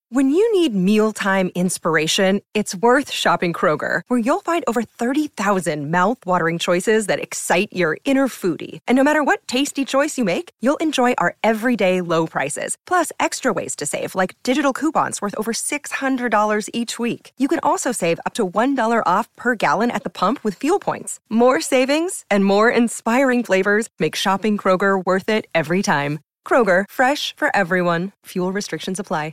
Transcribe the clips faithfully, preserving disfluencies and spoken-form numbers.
When you need mealtime inspiration, it's worth shopping Kroger, where you'll find over thirty thousand mouth-watering choices that excite your inner foodie. And no matter what tasty choice you make, you'll enjoy our everyday low prices, plus extra ways to save, like digital coupons worth over six hundred dollars each week. You can also save up to one dollar off per gallon at the pump with fuel points. More savings and more inspiring flavors make shopping Kroger worth it every time. Kroger, fresh for everyone. Fuel restrictions apply.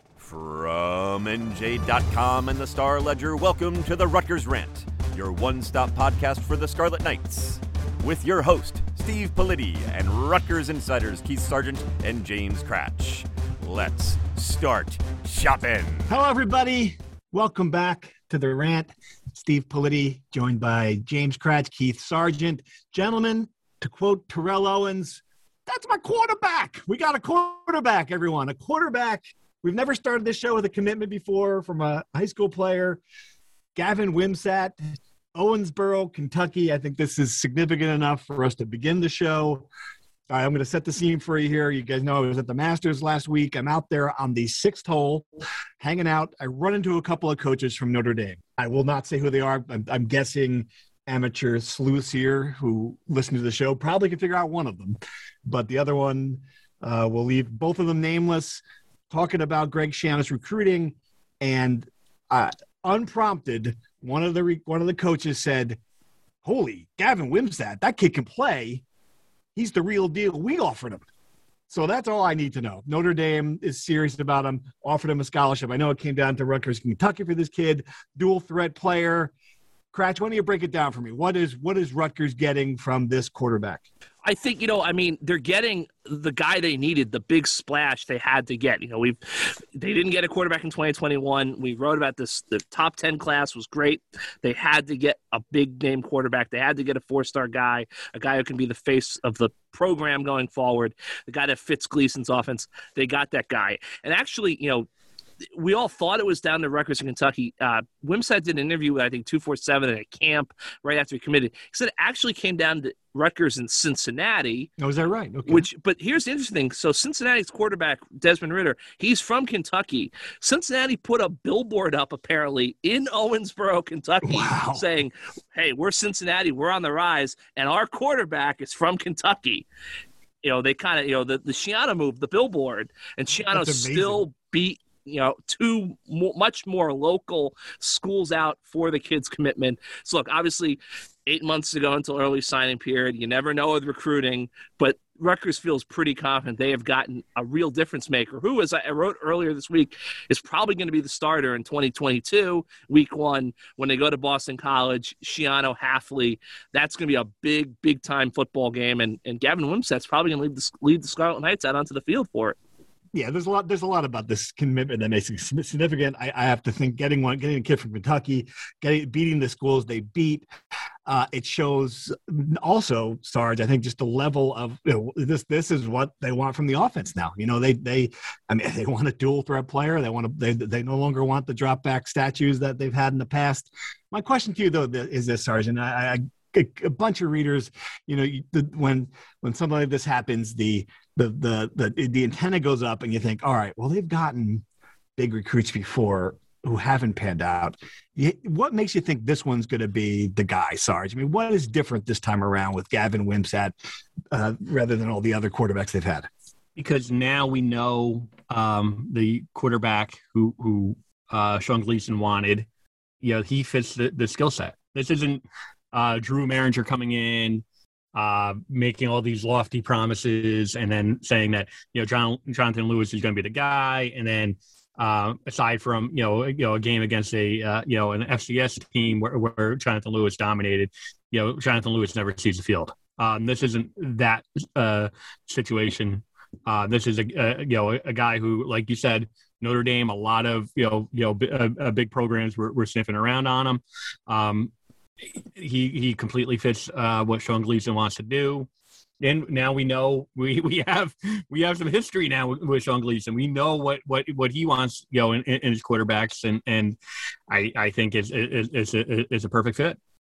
From N J dot com and the Star Ledger, welcome to the Rutgers Rant, your one-stop podcast for the Scarlet Knights. With your host, Steve Politi, and Rutgers insiders Keith Sargent and James Cratch. Let's start shopping. Hello, everybody. Welcome back to the Rant. Steve Politi, joined by James Cratch, Keith Sargent. Gentlemen, to quote Terrell Owens, that's my quarterback. We got a quarterback, everyone. A quarterback. We've never started this show with a commitment before from a high school player. Gavin Wimsatt, Owensboro, Kentucky. I think this is significant enough for us to begin the show. All right, I'm going to set the scene for you here. You guys know I was at the Masters last week. I'm out there on the sixth hole, hanging out. I run into a couple of coaches from Notre Dame. I will not say who they are. I'm, I'm guessing amateur sleuths here who listen to the show probably can figure out one of them. But the other one, uh, we'll leave both of them nameless. Talking about Greg Schiano's recruiting, and uh, unprompted, one of the re- one of the coaches said, "Holy, Gavin Wimsatt, that kid can play. He's the real deal. We offered him." So that's all I need to know. Notre Dame is serious about him, offered him a scholarship. I know it came down to Rutgers, Kentucky for this kid, dual threat player. Cratch, why don't you break it down for me? What is what is Rutgers getting from this quarterback? I think, you know, I mean, they're getting the guy they needed, the big splash they had to get. You know, we've they didn't get a quarterback in twenty twenty-one. We wrote about this. The top ten class was great. They had to get a big name quarterback. They had to get a four-star guy, a guy who can be the face of the program going forward, the guy that fits Gleason's offense. They got that guy. And actually, you know, we all thought it was down to Rutgers in Kentucky. Uh, Wimsatt did an interview with, I think, two forty-seven at a camp right after he committed. He said it actually came down to Rutgers in Cincinnati. Oh, is that right? Okay. Which, but here's the interesting thing. So Cincinnati's quarterback, Desmond Ridder, he's from Kentucky. Cincinnati put a billboard up, apparently, in Owensboro, Kentucky, wow. saying, hey, we're Cincinnati, we're on the rise, and our quarterback is from Kentucky. You know, they kind of, you know, the, the Schiano move, the billboard, and Schiano still beat you know, two mo- much more local schools out for the kids' commitment. So, look, obviously, eight months to go until early signing period. You never know with recruiting, but Rutgers feels pretty confident they have gotten a real difference maker who, as I wrote earlier this week, is probably going to be the starter in twenty twenty-two, week one, when they go to Boston College. Schiano, Hafley, that's going to be a big, big-time football game, and, and Gavin Wimsatt's probably going to lead the, lead the Scarlet Knights out onto the field for it. Yeah, there's a lot. There's a lot about this commitment that makes it significant. I, I have to think getting one, getting a kid from Kentucky, getting beating the schools they beat. Uh, it shows also, Sarge. I think just the level of you know, this. This is what they want from the offense now. You know, they they. I mean, they want a dual threat player. They want to. They they no longer want the drop back statues that they've had in the past. My question to you though is this, Sarge, and I. I A bunch of readers, you know, the, when when something like this happens, the, the the the the antenna goes up, and you think, all right, well, they've gotten big recruits before who haven't panned out. You, what makes you think this one's going to be the guy, Sarge? I mean, what is different this time around with Gavin Wimsatt uh, rather than all the other quarterbacks they've had? Because now we know um, the quarterback who who uh, Sean Gleason wanted. You know, he fits the, the skill set. This isn't. Uh, Drew Maringer coming in, uh, making all these lofty promises, and then saying that you know John, Jonathan Lewis is going to be the guy. And then, uh, aside from you know you know a game against a uh, you know an F C S team where, where Jonathan Lewis dominated, you know Jonathan Lewis never sees the field. Um, this isn't that uh, situation. Uh, this is a, a you know a, a guy who, like you said, Notre Dame, a lot of you know you know b- uh, big programs were, were sniffing around on him. Um, He he completely fits uh, what Sean Gleason wants to do, and now we know we, we have we have some history now with, with Sean Gleason. We know what, what, what he wants, you know, in, in his quarterbacks, and, and I I think is is is a, is a perfect fit.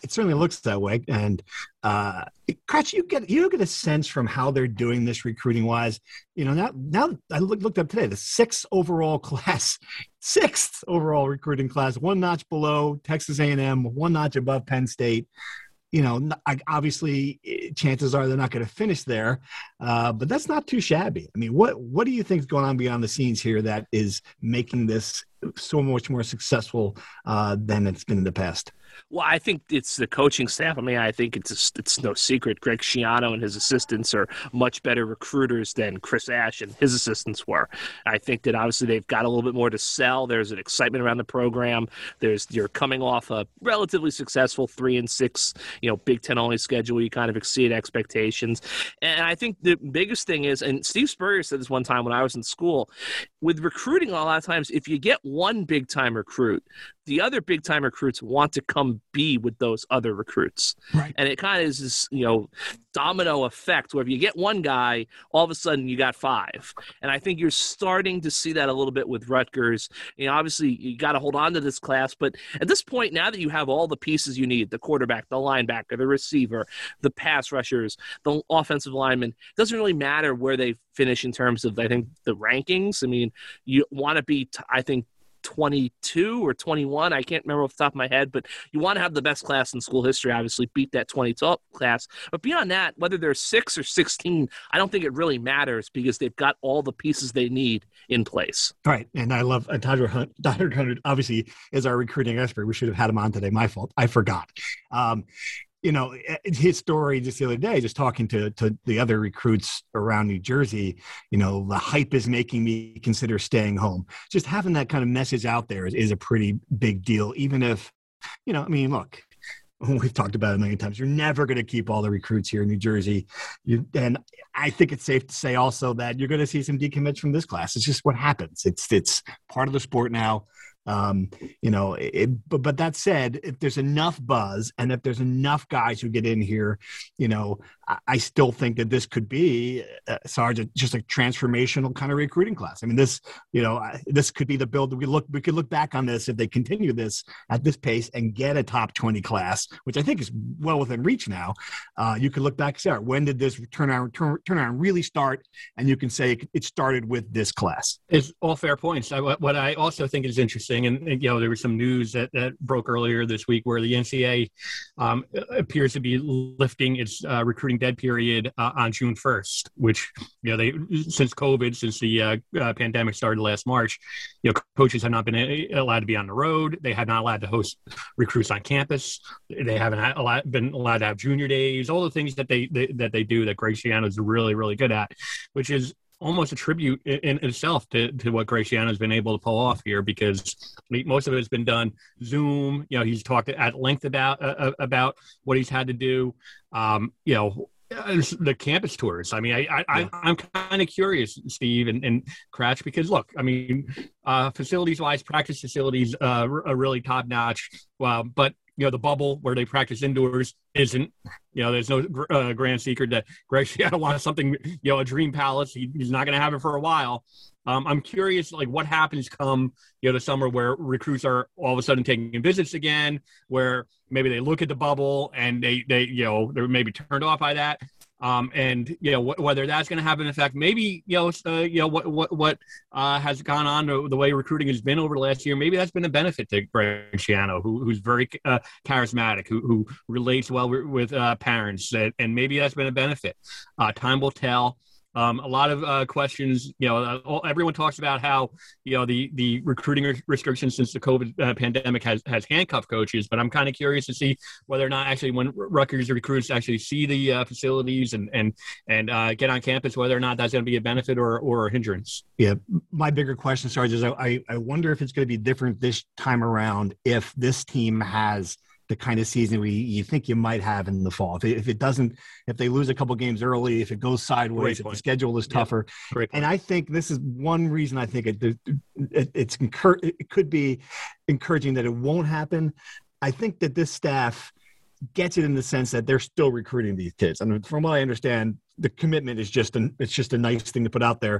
it certainly looks that way. And uh, Kratch, you get you get a sense from how they're doing this recruiting wise. You know, now now I look, looked up today, the sixth overall class, sixth overall recruiting class, one notch below Texas A and M, one notch above Penn State. You know, obviously, chances are they're not going to finish there, uh, but that's not too shabby. I mean, what what do you think is going on beyond the scenes here that is making this so much more successful uh, than it's been in the past? Well, I think it's the coaching staff. I mean, I think it's a, it's no secret. Greg Schiano and his assistants are much better recruiters than Chris Ash and his assistants were. I think that obviously they've got a little bit more to sell. There's an excitement around the program. There's you're coming off a relatively successful three and six, you know, Big Ten only schedule. You kind of exceed expectations, and I think the biggest thing is, and Steve Spurrier said this one time when I was in school, with recruiting a lot of times, if you get one big time recruit, the other big time recruits want to come be with those other recruits. Right. And it kind of is this, you know, domino effect where if you get one guy, all of a sudden you got five. And I think you're starting to see that a little bit with Rutgers. You know, obviously you got to hold on to this class, but at this point, now that you have all the pieces you need, the quarterback, the linebacker, the receiver, the pass rushers, the offensive linemen, it doesn't really matter where they finish in terms of, I think, the rankings. I mean, you want to be, t- I think, twenty-two or twenty-one. I can't remember off the top of my head, but you want to have the best class in school history, obviously beat that twenty-two class. But beyond that, whether they're six or sixteen, I don't think it really matters because they've got all the pieces they need in place. Right. And I love uh, Todd Hunt. Todd Hunt obviously is our recruiting expert. We should have had him on today. My fault. I forgot. Um, You know, his story just the other day, just talking to, to the other recruits around New Jersey, you know, the hype is making me consider staying home. Just having that kind of message out there is, is a pretty big deal, even if, you know, I mean, look, we've talked about it a million times. You're never going to keep all the recruits here in New Jersey. You, and I think it's safe to say also that you're going to see some decommits from this class. It's just what happens. It's, it's part of the sport now. Um, you know, it, but, but that said, if there's enough buzz and if there's enough guys who get in here, you know, I, I still think that this could be, uh, Sarge, just a transformational kind of recruiting class. I mean, this, you know, this could be the build that we look, we could look back on this if they continue this at this pace and get a top twenty class, which I think is well within reach now. Uh, you could look back and say, all right, when did this turnaround, turn, turnaround really start? And you can say it started with this class. It's all fair points. I, what I also think is interesting, And, and, you know, there was some news that, that broke earlier this week where the N C double A um, appears to be lifting its uh, recruiting dead period uh, on June first, which, you know, they since COVID, since the uh, uh, pandemic started last March, you know, coaches have not been a- allowed to be on the road. They have not allowed to host recruits on campus. They haven't allowed, been allowed to have junior days, all the things that they, they that they do that Greg Schiano is really, really good at, which is almost a tribute in, in itself to, to what Greg Schiano has been able to pull off here, because most of it has been done Zoom. You know, he's talked at length about uh, about what he's had to do. Um, you know, the campus tours. I mean, I, I, I I'm kind of curious, Steve and, and Kratch, because look, I mean, uh, facilities wise, practice facilities uh, are really top notch. Well, but you know, the bubble where they practice indoors isn't, you know, there's no uh, grand secret that Greg Schiano wants something, you know, a dream palace. He, he's not going to have it for a while. Um, I'm curious, like, what happens come, you know, the summer where recruits are all of a sudden taking visits again, where maybe they look at the bubble and they, they you know, they're maybe turned off by that. Um, and, you know, wh- whether that's going to have an effect, maybe, you know, uh, you know, what, what, what uh, has gone on to the way recruiting has been over the last year, maybe that's been a benefit to Greg Schiano, who, who's very uh, charismatic, who, who relates well with, with uh, parents, and, and maybe that's been a benefit. Uh, time will tell. Um, a lot of uh, questions, you know, uh, everyone talks about how, you know, the, the recruiting restrictions since the COVID uh, pandemic has, has handcuffed coaches, but I'm kind of curious to see whether or not actually when Rutgers recruits actually see the uh, facilities and, and, and uh, get on campus, whether or not that's going to be a benefit or, or a hindrance. Yeah. My bigger question, Sarge, is I, I wonder if it's going to be different this time around if this team has the kind of season we you think you might have in the fall. If it, if it doesn't, if they lose a couple games early, if it goes sideways, if the schedule is tougher. Yep. And I think this is one reason I think it, it it's incur- it could be encouraging that it won't happen. I think that this staff gets it in the sense that they're still recruiting these kids. I mean, from what I understand, the commitment is just an, it's just a nice thing to put out there.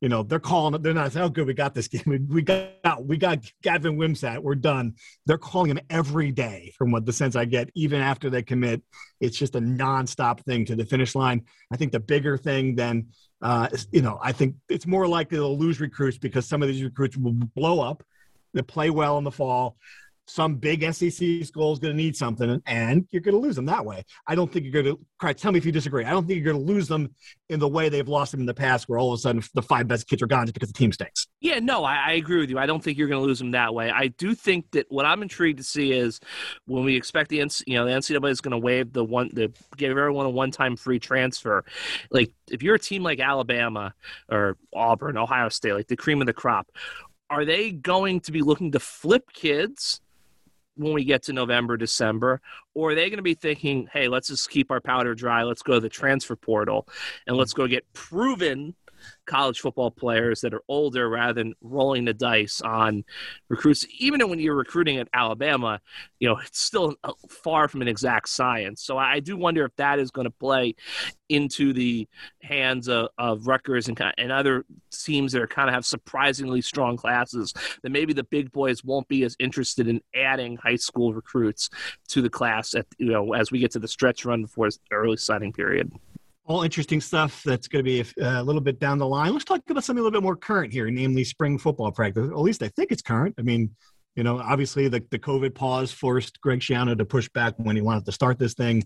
you know, they're calling it. They're not saying, "Oh, good, we got this game. We, we got we got Gavin Wimsatt. We're done." They're calling him every day, from what the sense I get. Even after they commit, it's just a nonstop thing to the finish line. I think the bigger thing than, uh, is, you know, I think it's more likely they'll lose recruits because some of these recruits will blow up. They play well in the fall. Some big S E C school is going to need something, and you're going to lose them that way. I don't think you're going to – tell me if you disagree. I don't think you're going to lose them in the way they've lost them in the past, where all of a sudden the five best kids are gone just because the team stinks. Yeah, no, I, I agree with you. I don't think you're going to lose them that way. I do think that what I'm intrigued to see is when we expect the – you know, the N C double A is going to waive the one – the give everyone a one-time free transfer. Like, if you're a team like Alabama or Auburn, Ohio State, like the cream of the crop, are they going to be looking to flip kids – when we get to November, December, or are they going to be thinking, hey, let's just keep our powder dry, let's go to the transfer portal, and let's go get proven college football players that are older rather than rolling the dice on recruits? Even when you're recruiting at Alabama, you know, it's still far from an exact science. So I do wonder if that is going to play into the hands of, of Rutgers and, and other teams that are kind of have surprisingly strong classes, that maybe the big boys won't be as interested in adding high school recruits to the class at, you know, as we get to the stretch run before the early signing period. All interesting stuff that's going to be a, a little bit down the line. Let's talk about something a little bit more current here, namely spring football practice. At least I think it's current. I mean, you know, obviously the, the COVID pause forced Greg Schiano to push back when he wanted to start this thing.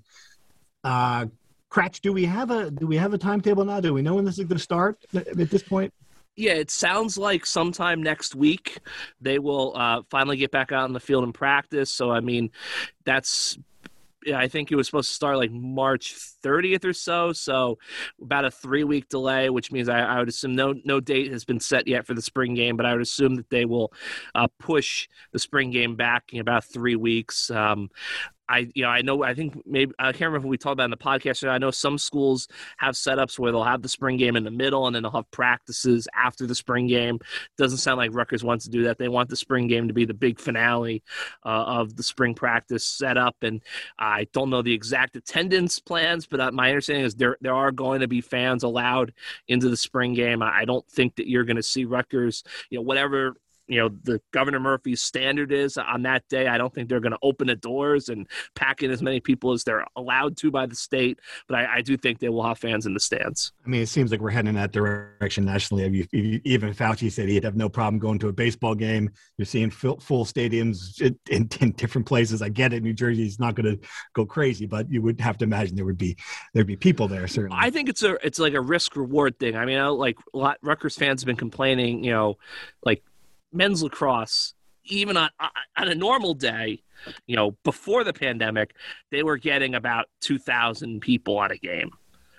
Uh, Cratch, do we have a do we have a timetable now? Do we know when this is going to start at this point? Yeah, it sounds like sometime next week they will uh, finally get back out in the field and practice. So, I mean, that's – I think it was supposed to start like March thirtieth or so, so about a three-week delay, which means I, I would assume no no date has been set yet for the spring game, but I would assume that they will uh, push the spring game back in about three weeks. Um, I, you know, I know, I think maybe, I can't remember if we talked about in the podcast. I know some schools have setups where they'll have the spring game in the middle and then they'll have practices after the spring game. Doesn't sound like Rutgers wants to do that. They want the spring game to be the big finale uh, of the spring practice setup. And I don't know the exact attendance plans, but my understanding is there, there are going to be fans allowed into the spring game. I don't think that you're going to see Rutgers, you know, whatever, you know, the Governor Murphy's standard is on that day. I don't think they're going to open the doors and pack in as many people as they're allowed to by the state, but I, I do think they will have fans in the stands. I mean, it seems like we're heading in that direction nationally. Even Fauci said he'd have no problem going to a baseball game. You're seeing full, full stadiums in, in, in different places. I get it. New Jersey's not going to go crazy, but you would have to imagine there would be there'd be people there. Certainly, I think it's a it's like a risk reward thing. I mean, I, like a lot, Rutgers fans have been complaining, you know, like men's lacrosse, even on on a normal day, you know, before the pandemic, they were getting about two thousand people on a game.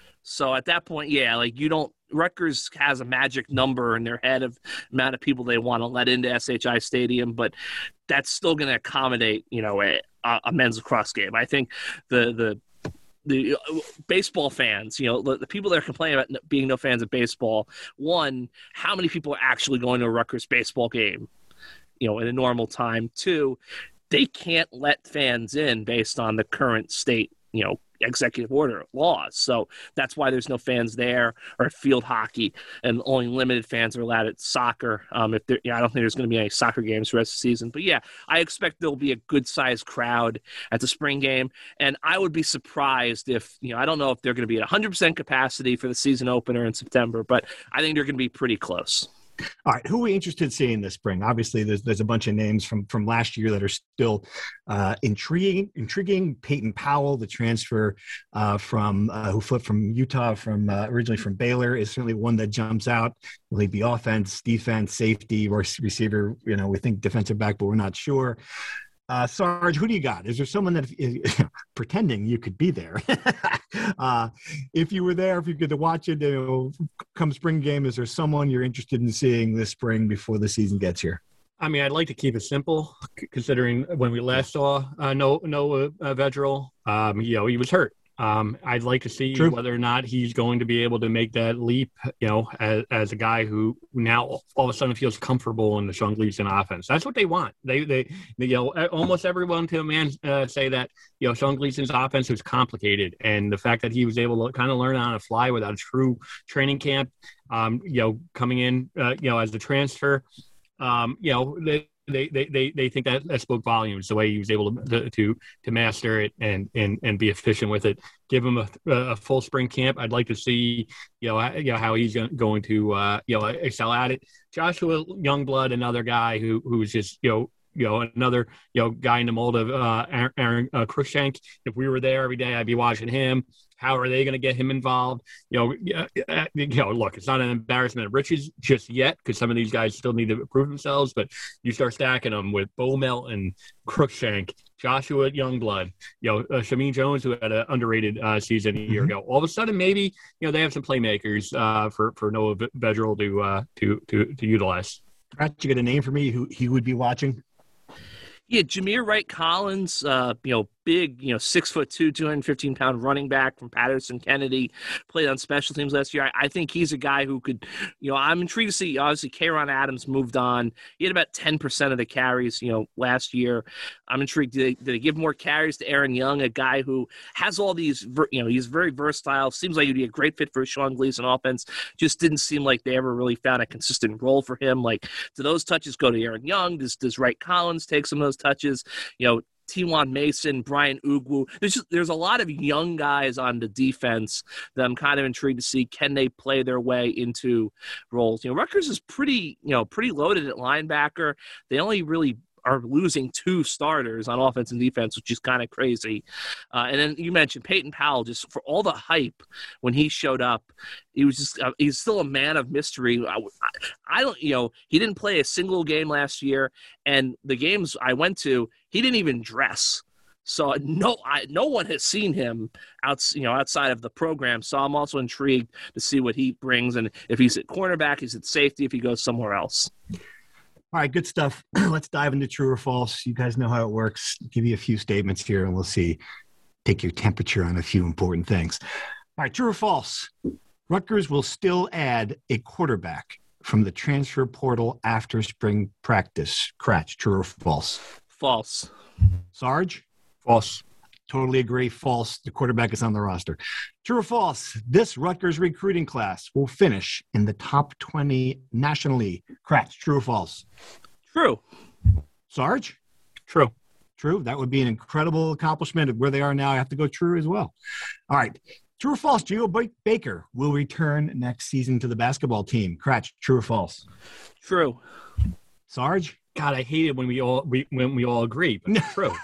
So at that point, yeah, like you don't, Rutgers has a magic number in their head of amount of people they want to let into S H I Stadium, but that's still going to accommodate, you know, a, a men's lacrosse game. I think the the the baseball fans, you know, the, the people that are complaining about being no fans of baseball, one, how many people are actually going to a Rutgers baseball game, you know, in a normal time? Two, they can't let fans in based on the current state, you know, executive order laws. So that's why there's no fans there, or at field hockey, and only limited fans are allowed at soccer. Um, if there, yeah, I don't think there's going to be any soccer games for the rest of the season. But yeah, I expect there'll be a good sized crowd at the spring game, and I would be surprised if, you know, I don't know if they're going to be at one hundred percent capacity for the season opener in September, but I think they're going to be pretty close. All right, who are we interested in seeing this spring? Obviously, there's there's a bunch of names from from last year that are still uh, intriguing. Intriguing. Peyton Powell, the transfer uh, from uh, who flipped from Utah, from uh, originally from Baylor, is certainly one that jumps out. Will he be offense, defense, safety, or receiver? You know, we think defensive back, but we're not sure. Uh, Sarge, who do you got? Is there someone that is pretending you could be there? uh, if you were there, if you get to watch it, you know, come spring game, is there someone you're interested in seeing this spring before the season gets here? I mean, I'd like to keep it simple, considering when we last saw uh, Noah, Noah uh, Vedral, um, you know, he was hurt. Um, I'd like to see True. whether or not he's going to be able to make that leap, you know, as, as a guy who now all of a sudden feels comfortable in the Sean Gleason offense. That's what they want. They, they, they you know, almost everyone to a man uh, say that, you know, Sean Gleason's offense was complicated. And the fact that he was able to kind of learn on the fly without a true training camp, um, you know, coming in, uh, you know, as a transfer, um, you know, they, They, they they they think that that spoke volumes, the way he was able to to to master it and and and be efficient with it. Give him a, a full spring camp. I'd like to see you know you know how he's going to uh, you know excel at it. Joshua Youngblood, another guy who who was just you know you know another you know guy in the mold of uh, Aaron, Aaron uh, Cruikshank. If we were there every day, I'd be watching him. How are they going to get him involved? You know, uh, you know. Look, it's not an embarrassment of riches just yet because some of these guys still need to prove themselves. But you start stacking them with Bo Melton, Cruikshank, Joshua Youngblood, you know, uh, Shameen Jones, who had an underrated uh, season a year ago. All of a sudden, maybe you know they have some playmakers uh, for for Noah Vedral to uh, to to to utilize. Brett, you get a name for me who he would be watching? Yeah, Jameer Wright Collins, uh, you know, big, you know, six foot two, two hundred fifteen pound running back from Patterson Kennedy, played on special teams last year. I, I think he's a guy who could, you know, I'm intrigued to see. Obviously, Kayron Adams moved on. He had about ten percent of the carries, you know, last year. I'm intrigued. Did they, did they give more carries to Aaron Young, a guy who has all these, you know, he's very versatile. Seems like he'd be a great fit for a Sean Gleason offense. Just didn't seem like they ever really found a consistent role for him. Like, do those touches go to Aaron Young? Does does Wright Collins take some of those touches? You know, Tiwan Mason, Brian Ugwu. There's just, there's a lot of young guys on the defense that I'm kind of intrigued to see. Can they play their way into roles? You know, Rutgers is pretty, you know, pretty loaded at linebacker. They only really are losing two starters on offense and defense, which is kind of crazy. Uh, and then you mentioned Peyton Powell, just for all the hype when he showed up, he was just, uh, he's still a man of mystery. I, I don't, you know, he didn't play a single game last year, and the games I went to, he didn't even dress. So no, I, no one has seen him out, you know, outside of the program. So I'm also intrigued to see what he brings, and if he's at cornerback, he's at safety, if he goes somewhere else. All right, good stuff. Let's dive into true or false. You guys know how it works. Give you a few statements here, and we'll see. Take your temperature on a few important things. All right, true or false? Rutgers will still add a quarterback from the transfer portal after spring practice. Cratch, true or false? False. Sarge? False. Totally agree. False. The quarterback is on the roster. True or false? This Rutgers recruiting class will finish in the top twenty nationally. Cratch, true or false? True. Sarge? True. True. That would be an incredible accomplishment of where they are now. I have to go true as well. All right. True or false? Geo Baker will return next season to the basketball team. Cratch, true or false? True. Sarge? God, I hate it when we all we, when we all agree, but it's true.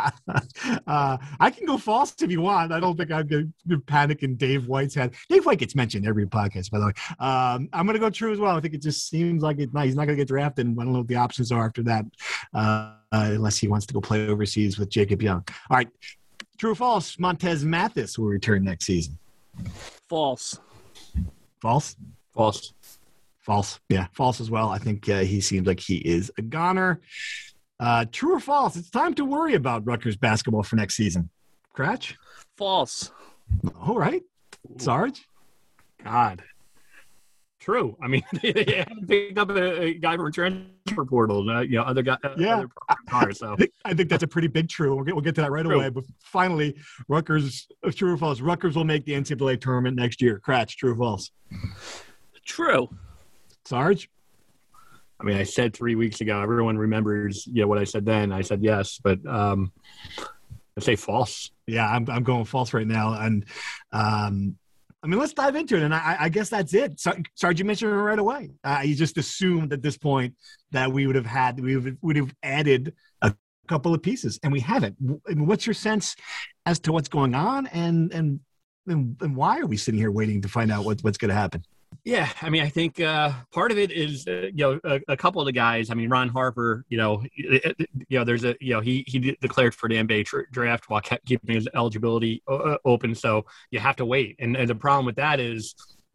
uh, I can go false if you want. I don't think I'm going to panic in Dave White's head. Dave White gets mentioned every podcast, by the way. Um, I'm going to go true as well. I think it just seems like it, he's not going to get drafted. And I don't know what the options are after that, uh, uh, unless he wants to go play overseas with Jacob Young. All right. True or false? Montez Mathis will return next season. False. False? False. False. Yeah, false as well. I think uh, he seems like he is a goner. Uh, true or false? It's time to worry about Rutgers basketball for next season. Cratch? False. All right. Sarge? God. True. I mean, they haven't picked up a, a guy from transfer portal. Uh, you know, other guy. Uh, yeah. Other cars, so. I, think, I think that's a pretty big true. We'll get, we'll get to that right True. away. But finally, Rutgers, true or false? Rutgers will make the N C double A tournament next year. Cratch, true or false? True. Sarge? I mean, I said three weeks ago, everyone remembers, you know, what I said then. I said yes, but um, I say false. Yeah, I'm I'm going false right now. And um, I mean, let's dive into it. And I, I guess that's it. Sarge, you mentioned it right away. Uh, you just assumed at this point that we would have had, we would, would have added a couple of pieces, and we haven't. I mean, what's your sense as to what's going on, and and and, and why are we sitting here waiting to find out what, what's going to happen? Yeah, I mean, I think uh, part of it is, uh, you know, a, a couple of the guys. I mean, Ron Harper, you know, it, it, you know, there's a, you know, he he declared for the N B A tra- draft while kept keeping his eligibility uh, open, so you have to wait. And, and the problem with that is,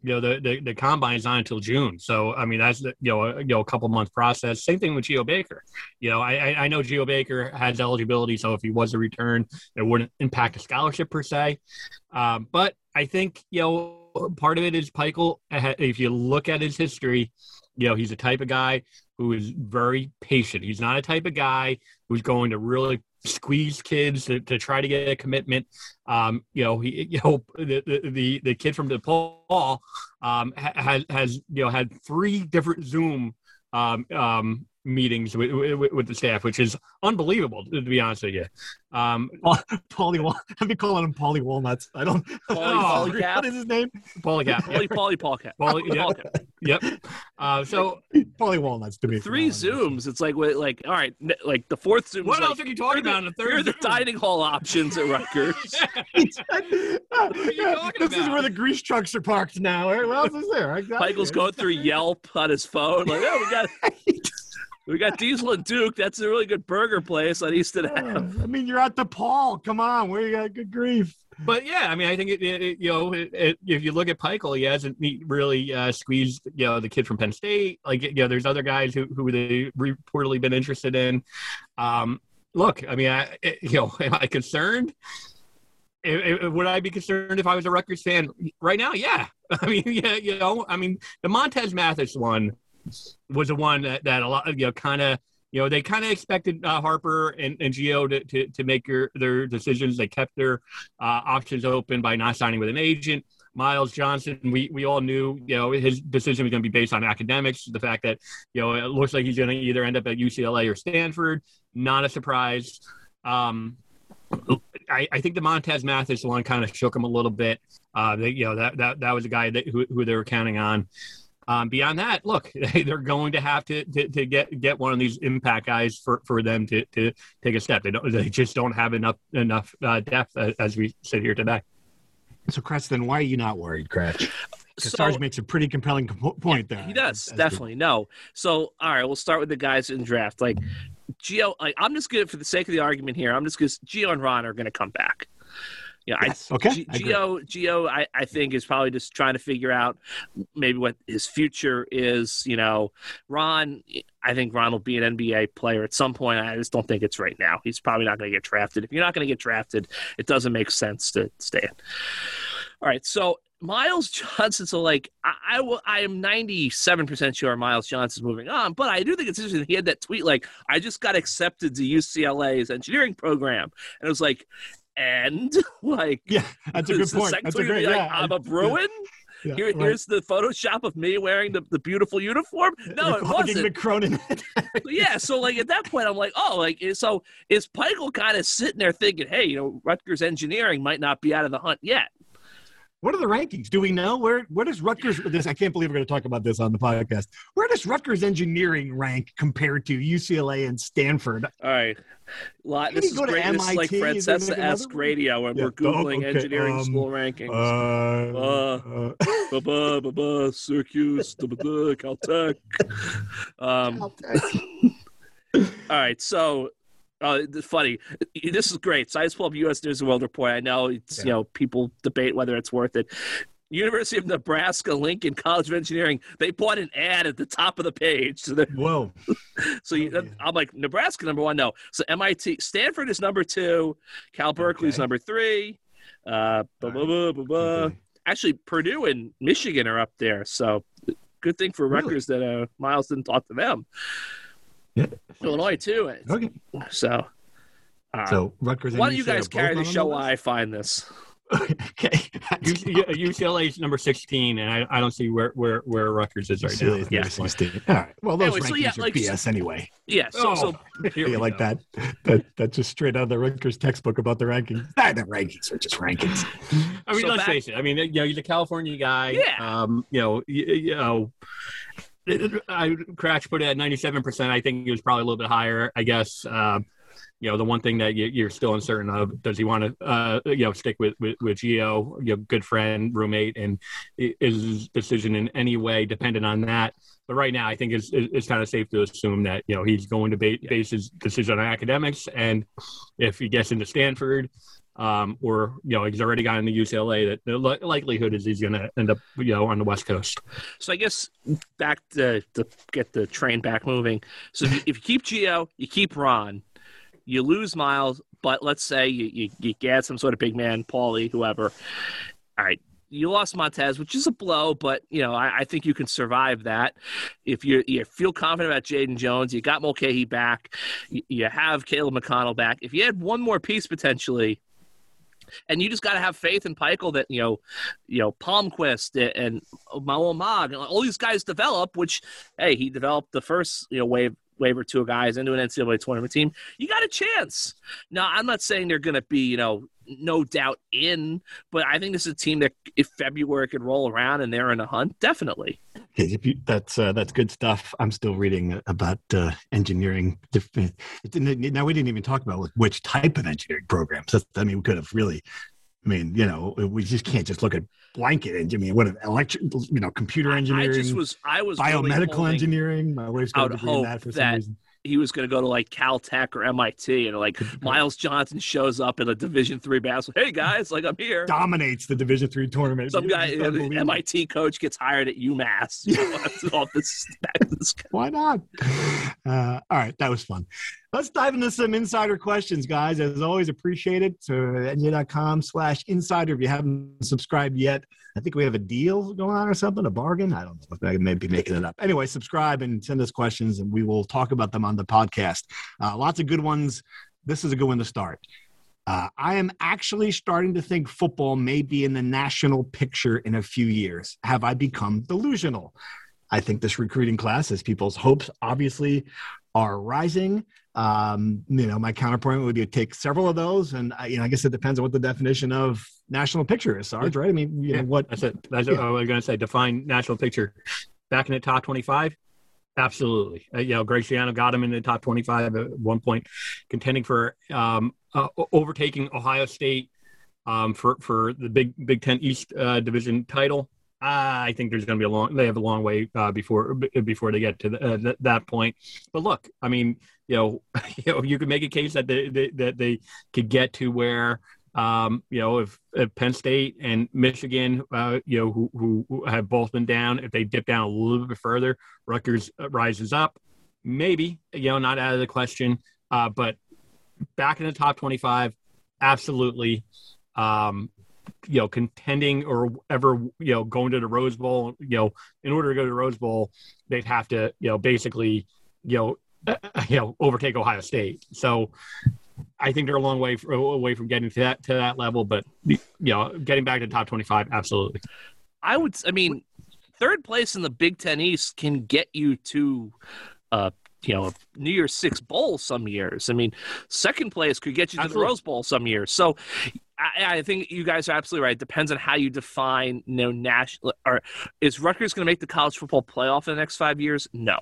you know, the, the, the combine is not until June. So, I mean, that's, the, you know, a, you know, a couple month process. Same thing with Geo Baker. You know, I, I know Geo Baker has eligibility. So if he was to return, it wouldn't impact a scholarship per se. Um, but I think, you know, part of it is Pikiell. If you look at his history, you know, he's the type of guy who is very patient. He's not a type of guy who's going to really squeeze kids to, to try to get a commitment. Um, you know, he, you know, the, the, the, the kid from DePaul um, has, has, you know, had three different Zoom um, um, meetings with, with, with the staff, which is unbelievable, to be honest with you. Um, Paulie, I've been calling him Paulie Walnuts. I don't. Paulie, Paulie Cap. What is his name? Paulie Cap. Paulie, Paulie, Paul Cap. Paulie, yep. Yep. Uh, so Paulie Walnuts to me. Three Zooms. It's like, like, all right, like the fourth Zoom. What like, else are you talking about in the third Here are the Zoom? dining hall options at Rutgers. What are you talking This is about? where the grease trucks are parked now. What else is there? Exactly. Michael's going through Yelp on his phone. Like, oh, we got. We got Diesel and Duke. That's a really good burger place on Easton Ave. I mean, you're at DePaul. Come on, where you got good grief. But yeah, I mean, I think it, it, it you know, it, it, if you look at Pikiell, he hasn't really uh, squeezed, you know, the kid from Penn State. Like, you know, there's other guys who who they reportedly been interested in. Um, look, I mean, I, it, you know, am I concerned? It, it, would I be concerned if I was a Rutgers fan right now? Yeah, I mean, yeah, you know, I mean, the Montez Mathis one was the one that, that a lot of, you know, kind of, you know, they kind of expected uh, Harper and, and Gio to, to, to make your, their decisions. They kept their uh, options open by not signing with an agent. Miles Johnson, we, we all knew, you know, his decision was going to be based on academics. The fact that, you know, it looks like he's going to either end up at U C L A or Stanford, not a surprise. Um, I, I think the Montez Mathis one kind of shook him a little bit. Uh, they, you know, that, that, that was a guy that who, who they were counting on. Um, beyond that, look, they're going to have to, to, to get, get one of these impact guys for, for them to, to take a step. They don't, they just don't have enough, enough uh, depth as, as we sit here today. So, Kretz, then why are you not worried, Kretz? Because So- Sarge makes a pretty compelling co- point there. He does, As- as definitely. No. So, all right, we'll start with the guys in draft. Like, Gio, like, I'm just going to, for the sake of the argument here, I'm just going to, Gio and Ron are going to come back. Yeah, Yes, okay, I, G- I agree. Gio, Gio, I, I think is probably just trying to figure out maybe what his future is. You know, Ron, I think Ron will be an N B A player at some point. I just don't think it's right now. He's probably not going to get drafted. If you're not going to get drafted, it doesn't make sense to stay in. All right, so Miles Johnson. So, like, I, I, will, I am ninety-seven percent sure Miles Johnson's moving on, but I do think it's interesting. He had that tweet like, "I just got accepted to U C L A's engineering program," and it was like. And like, Yeah, that's a good the point. second That's a tweet would great. be Yeah, like, I'm a Bruin. yeah, Here, right. Here's the Photoshop of me wearing the, the beautiful uniform. No, it Fucking wasn't. McCronin. Yeah, so like at that point, I'm like, oh, like so is Pikiell kind of sitting there thinking, hey, you know, Rutgers engineering might not be out of the hunt yet. What are the rankings? Do we know where where does Rutgers? This I can't believe we're going to talk about this on the podcast. Where does Rutgers engineering rank compared to U C L A and Stanford? All right. Lot, Did this he is go to great. This is like M I T? Is there Francesca another Esque one? Radio, and Yeah. we're Googling Oh, okay. engineering Um, school rankings. Uh, Uh, uh, Ba-ba, ba-ba, Syracuse, da-ba-da, Caltech. Um, all right, so uh, it's funny. This is great. So I just pulled up U S News and World Report. I know it's Yeah. you know people debate whether it's worth it. University of Nebraska Lincoln College of Engineering. They bought an ad at the top of the page. So, they're- whoa. so you, Oh, yeah. I'm like Nebraska number one. No, so M I T, Stanford is number two. Cal Berkeley's Okay. number three. Uh, ba, ba, ba, ba, ba. Okay. Actually, Purdue and Michigan are up there. So good thing for Really? Rutgers that uh, Miles didn't talk to them. Yeah. Illinois too. Okay. So, uh, So Rutgers. and why don't you U C L A guys are carry both the on show list? while I find this? Okay. U C L A is number sixteen, and I, I don't see where, where, where Rutgers is right now. Yeah. All right. Well, those Anyway, so rankings yeah, are like- B S anyway. Yeah. So, Oh, so here You we like go. that? That that's just straight out of the Rutgers textbook about the rankings. Ah, the rankings are just rankings. I mean, So let's back- face it. I mean, you know, he's a California guy. Yeah. Um, you know, you, you know, I Cratch put it at ninety-seven percent. I think he was probably a little bit higher. I guess. Um, you know, the one thing that you, you're still uncertain of, does he want to, uh, you know, stick with, with, with Gio, you know, good friend, roommate, and is his decision in any way dependent on that? But right now, I think it's, it's kind of safe to assume that, you know, he's going to ba- base his decision on academics. And if he gets into Stanford, um, or you know he's already gotten to U C L A, that the li- likelihood is he's going to end up you know on the West Coast. So I guess back to, to get the train back moving. So if you, if you keep Gio, you keep Ron, you lose Miles, but let's say you, you, you get some sort of big man, Paulie, whoever. All right. You lost Montez, which is a blow, but you know I, I think you can survive that. If you you feel confident about Jaden Jones, you got Mulcahy back, you, you have Caleb McConnell back. If you had one more piece potentially, and you just got to have faith in Peichel that you know, you know Palmquist and Maul Mag and all these guys develop. Which hey, he developed the first you know wave. wave or two of guys into an N C double A tournament team, you got a chance. Now, I'm not saying they're going to be, you know, no doubt in, but I think this is a team that if February could roll around and they're in a hunt, definitely. If you, that's uh, that's good stuff. I'm still reading about uh, engineering. Now, we didn't even talk about which type of engineering programs. That's, I mean, we could have really, I mean, you know, we just can't just look at blanket engineering. What electric, you know, computer engineering. I just was, I was biomedical really engineering. My wife's got a degree in that for some reason. He was going to go to like Caltech or M I T, and like Miles Johnson shows up in a Division three basketball. Hey guys, like I'm here. Dominates the Division three tournament. Some guy, an M I T coach gets hired at UMass. Off this, back to this Why not? Uh, all right, that was fun. Let's dive into some insider questions, guys. As always, appreciate it. So N J dot com slash insider. If you haven't subscribed yet, I think we have a deal going on or something, a bargain. I don't know. I may be making it up. Anyway, subscribe and send us questions, and we will talk about them on the podcast. Uh, lots of good ones. This is a good one to start. Uh, I am actually starting to think football may be in the national picture in a few years. Have I become delusional? I think this recruiting class, as people's hopes obviously are rising. Um, you know, my counterpoint would be to take several of those, and I, you know, I guess it depends on what the definition of national picture is, Sarge, right? I mean, you yeah, know, what that's it. That's yeah. what I was going to say. Define national picture. Back in the top twenty-five, absolutely. Uh, you know, Greg Schiano got him in the top twenty-five at one point, contending for um, uh, overtaking Ohio State um, for for the Big Big Ten East uh, Division title. I think there's going to be a long. They have a long way uh, before before they get to the, uh, th- that point. But look, I mean, you know, you know, you could make a case that they, they that they could get to where, um, you know, if, if Penn State and Michigan, uh, you know, who, who who have both been down, if they dip down a little bit further, Rutgers rises up. Maybe, you know, not out of the question. Uh, but back in the top twenty-five, absolutely. Um, you know, contending or ever, you know, going to the Rose Bowl, you know, in order to go to the Rose Bowl, they'd have to, you know, basically, you know, uh, you know, overtake Ohio State. So I think they're a long way for, away from getting to that, to that level, but, you know, getting back to the top twenty-five, absolutely. I would, I mean, third place in the Big Ten East can get you to, uh, you know, New Year's Six Bowl some years. I mean, second place could get you to Absolutely. the Rose Bowl some years. So I, I think you guys are absolutely right. It depends on how you define, you know, national. Or is Rutgers going to make the college football playoff in the next five years? No.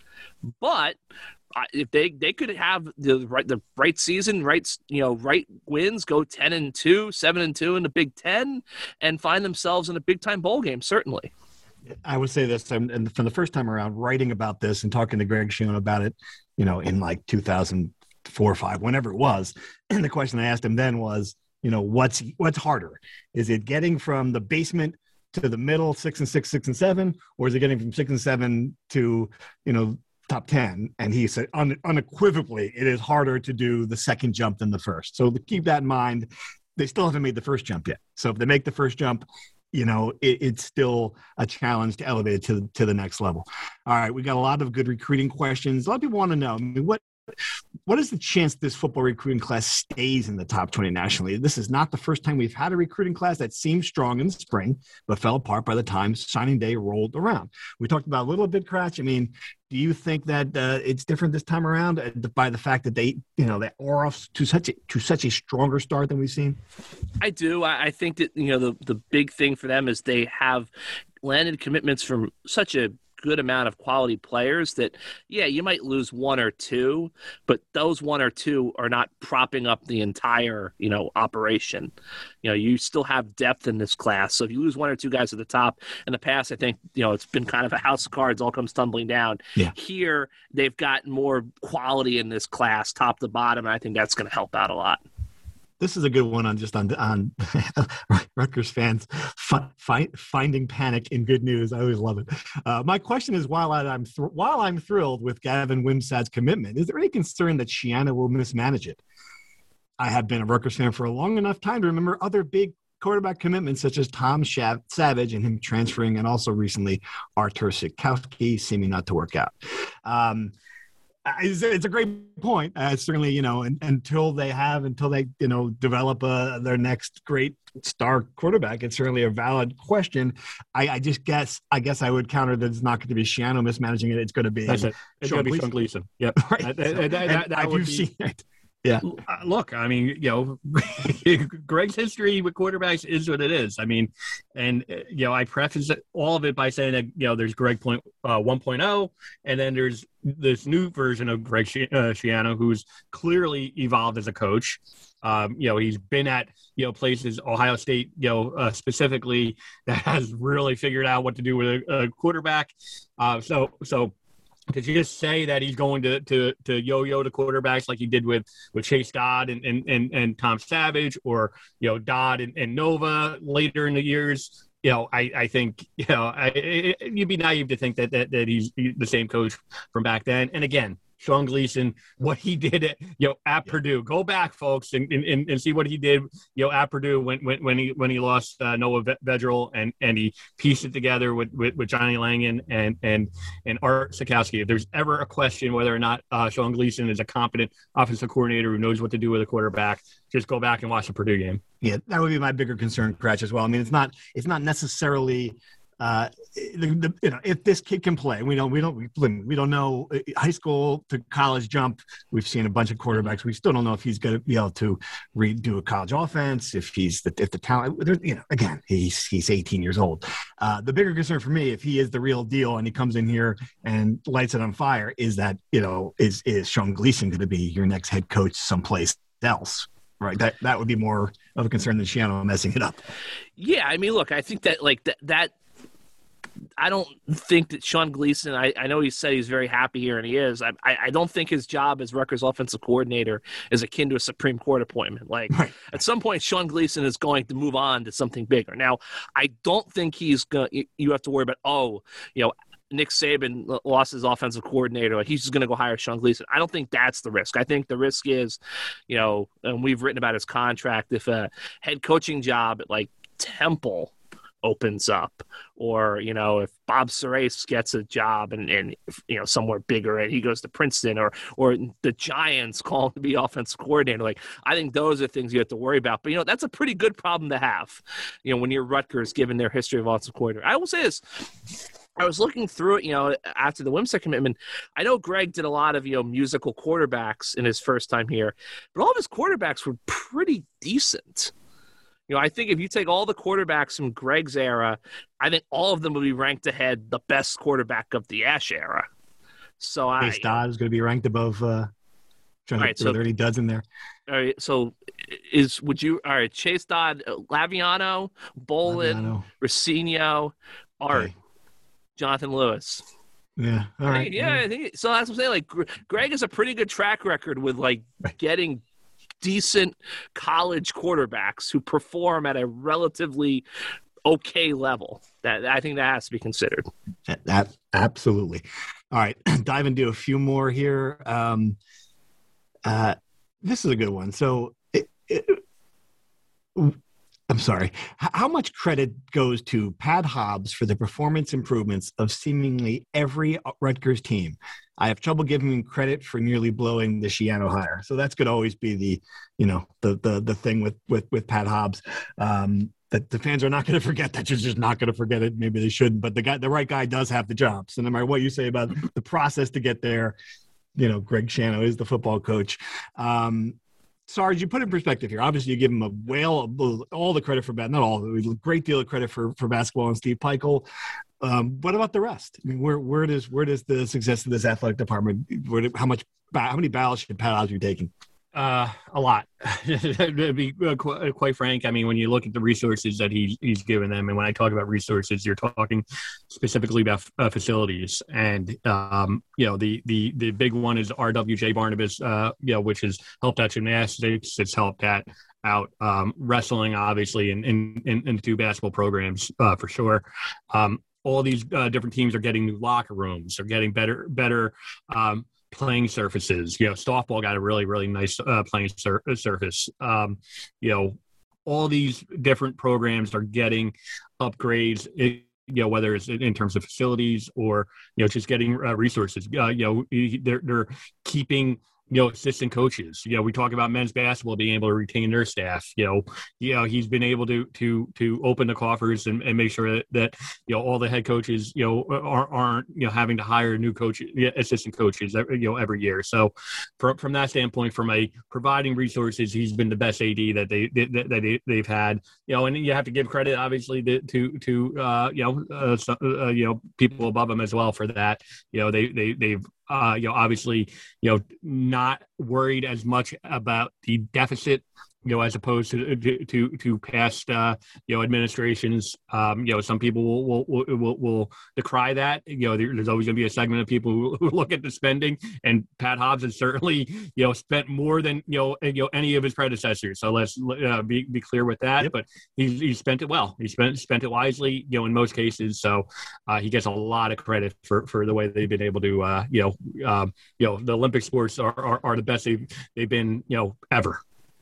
But if they, they could have the right the right season, right you know, right wins, go ten and two, seven and two in the Big Ten, and find themselves in a big time bowl game, certainly. I would say this, and from the first time around, writing about this and talking to Greg Schiano about it, you know, in like two thousand four or five, whenever it was. And the question I asked him then was, you know, what's what's harder? Is it getting from the basement to the middle, six and six, six and seven, or is it getting from six and seven to, you know, top ten? And he said un- unequivocally, it is harder to do the second jump than the first. So keep that in mind. They still haven't made the first jump yet. So if they make the first jump, you know, it, it's still a challenge to elevate it to, to the next level. All right, we got a lot of good recruiting questions. A lot of people want to know, I mean, what what is the chance this football recruiting class stays in the top twenty nationally? This is not the first time we've had a recruiting class that seemed strong in the spring, but fell apart by the time signing day rolled around. We talked about a little bit, Kratch. I mean, do you think that uh, it's different this time around uh, by the fact that they, you know, they are off to such a, to such a stronger start than we've seen? I do. I, I think that, you know, the, the big thing for them is they have landed commitments from such a good amount of quality players that, yeah, you might lose one or two, but those one or two are not propping up the entire, you know, operation. You know, you still have depth in this class. So if you lose one or two guys at the top, in the past, I think, you know, it's been kind of a house of cards, all comes tumbling down. Yeah. Here, they've got more quality in this class, top to bottom, and I think that's going to help out a lot. this is a good one on just on on Rutgers fans fi- fi- finding panic in good news. I always love it. Uh, my question is, while I'm th- while I'm thrilled with Gavin Wimsatt's commitment, is there any concern that Schiano will mismanage it? I have been a Rutgers fan for a long enough time to remember other big quarterback commitments such as Tom Shav- Savage and him transferring, and also recently Artur Sitkowski seeming not to work out. Um, It's, it's a great point. Uh, certainly, you know, and, until they have, until they, you know, develop uh, their next great star quarterback, it's certainly a valid question. I, I just guess, I guess I would counter that it's not going to be Schiano mismanaging it. It's going to be That's it. It's going to be Sean Gleason. Yep. Right. That, that, that, that, that would be, seen it. Yeah. Look, I mean, you know, Greg's history with quarterbacks is what it is. I mean, and, you know, I preface all of it by saying that, you know, there's Greg point, uh, one point oh, and then there's this new version of Greg uh, Schiano, who's clearly evolved as a coach. Um, you know, he's been at, you know, places, Ohio State, you know, uh, specifically, that has really figured out what to do with a, a quarterback. Uh, so, so, to just say that he's going to to to yo-yo the quarterbacks like he did with, with Chase Dodd and, and, and, and Tom Savage, or, you know, Dodd and, and Nova later in the years, you know, I, I think, you know, I, it, you'd be naive to think that, that, that he's the same coach from back then. And again, Sean Gleason, what he did at, you know, at yeah. Purdue. Go back, folks, and, and and see what he did, you know, at Purdue when when, when he when he lost uh, Noah Vedral, and and he pieced it together with, with, with Johnny Langan and and and Art Sitkowski. If there's ever a question whether or not uh, Sean Gleason is a competent offensive coordinator who knows what to do with a quarterback, just go back and watch the Purdue game. Yeah, that would be my bigger concern, Cratch, as well. I mean, it's not it's not necessarily. Uh, the, the, you know, if this kid can play, we don't, we don't, we, we don't know high school to college jump. We've seen a bunch of quarterbacks. We still don't know if he's going to be able to redo a college offense. If he's the, if the talent, you know, again, he's, he's eighteen years old. Uh, the bigger concern for me, if he is the real deal and he comes in here and lights it on fire, is that, you know, is, is Sean Gleason going to be your next head coach someplace else? Right. That, that would be more of a concern than Schiano messing it up. Yeah. I mean, look, I think that like that, that, I don't think that Sean Gleason, I, I know he said he's very happy here, and he is. I, I, I don't think his job as Rutgers offensive coordinator is akin to a Supreme Court appointment. Like, right. At some point, Sean Gleason is going to move on to something bigger. Now, I don't think he's going to – you have to worry about, oh, you know, Nick Saban lost his offensive coordinator. Like, he's just going to go hire Sean Gleason. I don't think that's the risk. I think the risk is, you know, and we've written about his contract, if a head coaching job at, like, Temple – opens up, or, you know, if Bob Serace gets a job and, and you know, somewhere bigger and he goes to Princeton, or or the Giants call him to be offensive coordinator, like, I think those are things you have to worry about. But, you know, that's a pretty good problem to have, you know, when you're Rutgers, given their history of offensive coordinator. I will say this. I was looking through it, you know, after the Wimsatt commitment. I know Greg did a lot of, you know, musical quarterbacks in his first time here, but all of his quarterbacks were pretty decent. You know, I think if you take all the quarterbacks from Greg's era, I think all of them will be ranked ahead the best quarterback of the Ash era. So I Chase Dodd is going to be ranked above. Uh, trying right, to so, are there any duds in there? All right, so is would you? All right, Chase Dodd, Laviano, Bolin, Rossino, Art, okay. Jonathan Lewis. Yeah, all right. Yeah, I think so. That's what I'm saying. Like, Greg has a pretty good track record with like right. getting decent college quarterbacks who perform at a relatively okay level. That I think that has to be considered. That, that absolutely. All right, dive into a few more here. Um, uh, this is a good one. So, it, it, I'm sorry. How much credit goes to Pat Hobbs for the performance improvements of seemingly every Rutgers team? I have trouble giving him credit for nearly blowing the Schiano hire. So that's going to always be the, you know, the the the thing with with with Pat Hobbs. Um, that the fans are not going to forget that. You're just not going to forget it. Maybe they shouldn't. But the guy, the right guy, does have the job. So no matter what you say about the process to get there, you know, Greg Schiano is the football coach. Um, Sarge, you put in perspective here. Obviously, you give him a whale, all the credit for that. Not all, a great deal of credit for for basketball and Steve Pikiell. Um, what about the rest? I mean, where where does where does the success of this athletic department? Where, how much how many battles should Pat Hobbs be taking? Uh, a lot. To be qu- quite frank, I mean, when you look at the resources that he, he's given them, and when I talk about resources, you're talking specifically about uh, facilities. And, um, you know, the, the, the big one is R W J Barnabas, uh, you know, which has helped out gymnastics. It's helped out, out um, wrestling, obviously, and in, in, in, in two basketball programs uh, for sure. Um, all these uh, different teams are getting new locker rooms. They're getting better, better, um, playing surfaces. You know, softball got a really, really nice uh, playing sur- surface. Um, you know, all these different programs are getting upgrades, you know, whether it's in terms of facilities or, you know, just getting uh, resources. Uh, you know, they're, they're keeping, you know, assistant coaches. You know, we talk about men's basketball being able to retain their staff. You know, you know, he's been able to to to open the coffers and, and make sure that, that you know all the head coaches you know aren't, aren't you know having to hire new coaches, assistant coaches, you know, every year. So from from that standpoint, from a providing resources, he's been the best A D that they that they they've had. You know, and you have to give credit obviously to to, to uh, you know uh, so, uh, you know people above him as well for that. You know, they they they've Uh, you know, obviously, you know, not worried as much about the deficit, you know, as opposed to to to, to past, uh, you know, administrations. Um, you know, some people will will will, will decry that. You know, there, there's always going to be a segment of people who, who look at the spending, and Pat Hobbs has certainly, you know, spent more than you know, you know, any of his predecessors. So let's uh, be be clear with that. Yep. But he he spent it well. He spent spent it wisely. You know, in most cases. So uh, he gets a lot of credit for, for the way they've been able to, uh, you know. Um, you know, the Olympic sports are, are, are the best they've, they've been, you know, ever.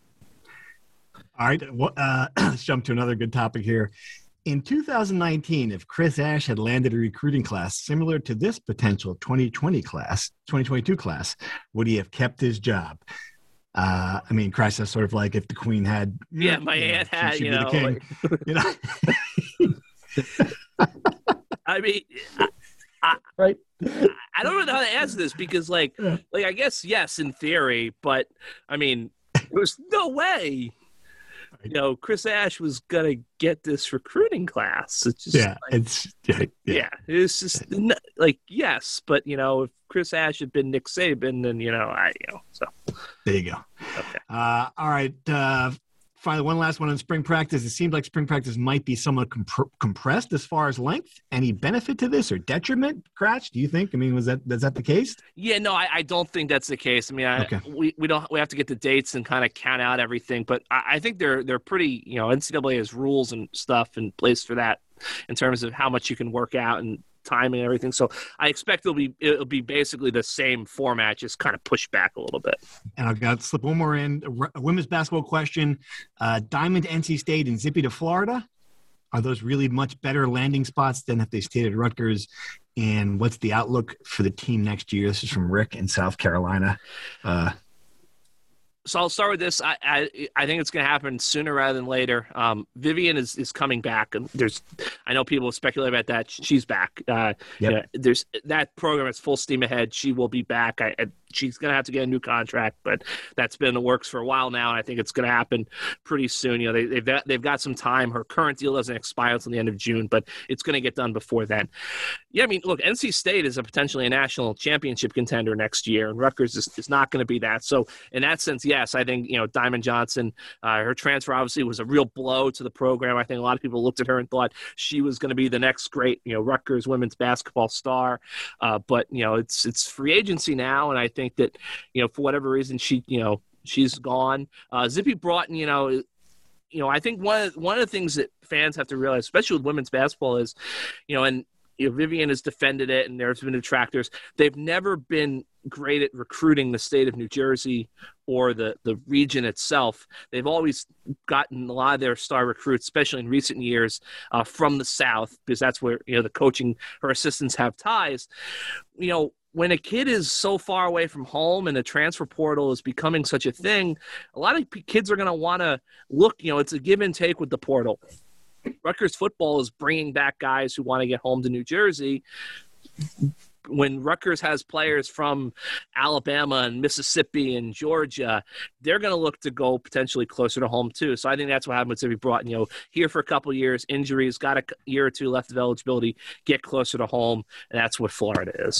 All right. Well, uh, let's jump to another good topic here. In two thousand nineteen, if Chris Ash had landed a recruiting class similar to this potential twenty twenty class, twenty twenty-two class, would he have kept his job? Uh, I mean, Christ, that's sort of like if the Queen had. Yeah, my you know, aunt had, she, you know. king, Like... you know? I mean, I, I, right. I don't know how to answer this because, like, like I guess yes, in theory, but I mean, there was no way, you know, Chris Ash was gonna get this recruiting class. It's just yeah, like, it's yeah, yeah. yeah, it's just like yes, but you know, if Chris Ash had been Nick Saban, then you know, I you know, so there you go. Okay. Uh, all right. Uh, Finally, one last one on spring practice. It seems like spring practice might be somewhat comp- compressed as far as length. Any benefit to this or detriment, Cratch? Do you think? I mean, was that is that the case? Yeah, no, I, I don't think that's the case. I mean, I, okay. we we don't we have to get the dates and kind of count out everything, but I, I think they're they're pretty. You know, N C double A has rules and stuff in place for that in terms of how much you can work out and time and everything. So I expect it'll be it'll be basically the same format, just kind of pushed back a little bit. And I've got to slip one more in. A women's basketball question. Uh, Diamond to N C State and Zippy to Florida. Are those really much better landing spots than if they stayed at Rutgers? And what's the outlook for the team next year? This is from Rick in South Carolina. Uh, So I'll start with this. I I, I think it's going to happen sooner rather than later. Um, Vivian is, is coming back, and there's I know people speculate about that. She's back. Uh, yep. you know, there's that program is full steam ahead. She will be back. I, I, she's going to have to get a new contract, but that's been in the works for a while now, and I think it's going to happen pretty soon. You know, they, they've got, they've got some time. Her current deal doesn't expire until the end of June, but it's going to get done before then. Yeah, I mean, look, N C State is a potentially a national championship contender next year, and Rutgers is, is not going to be that. So in that sense, yes, I think, you know, Diamond Johnson, uh, her transfer obviously was a real blow to the program. I think a lot of people looked at her and thought she was going to be the next great, you know, Rutgers women's basketball star. Uh, but, you know, it's it's free agency now, and I think that, you know, for whatever reason, she, you know, she's gone. Uh, Zippy Broughton, you know, you know, I think one of, one of the things that fans have to realize, especially with women's basketball, is, you know, and you know, Vivian has defended it, and there's been detractors. They've never been great at recruiting the state of New Jersey or the, the region itself. They've always gotten a lot of their star recruits, especially in recent years, uh, from the South, because that's where, you know, the coaching, her assistants have ties. You know, when a kid is so far away from home and the transfer portal is becoming such a thing, a lot of kids are going to want to look, you know, it's a give and take with the portal. Rutgers football is bringing back guys who want to get home to New Jersey. When Rutgers has players from Alabama and Mississippi and Georgia, they're going to look to go potentially closer to home too. So I think that's what happened to be brought, you know, here for a couple of years, injuries, got a year or two left of eligibility, get closer to home, and that's what Florida is.